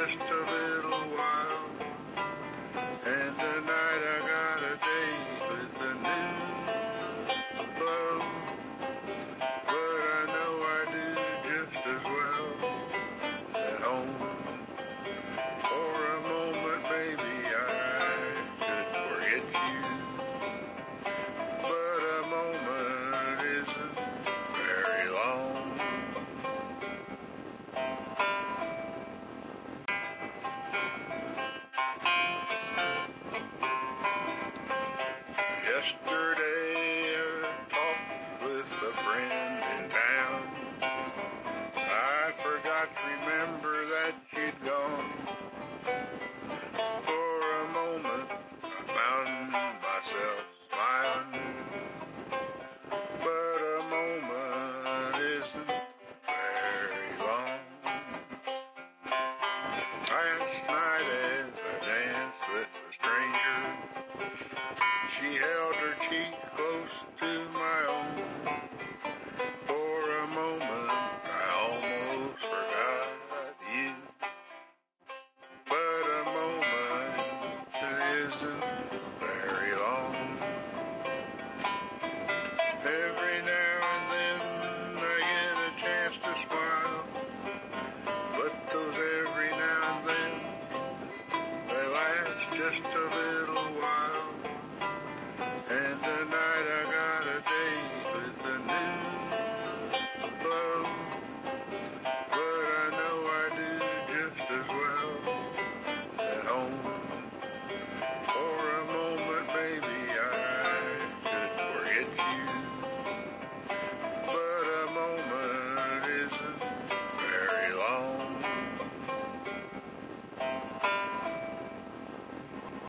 just a little while. And tonight I got a date with a new love. But I know I do just as well at home. For a moment, baby, I could forget you. But a moment isn't very long. Yesterday I talked with a friend in town. I forgot to remember that you'd gone. For a moment I found myself smiling. But a moment isn't very long. Last night as I danced with a stranger, she held her cheek close to my own. For a moment I almost forgot you. But a moment isn't very long. Every now and then I get a chance to smile. But those every now and then, they last just a little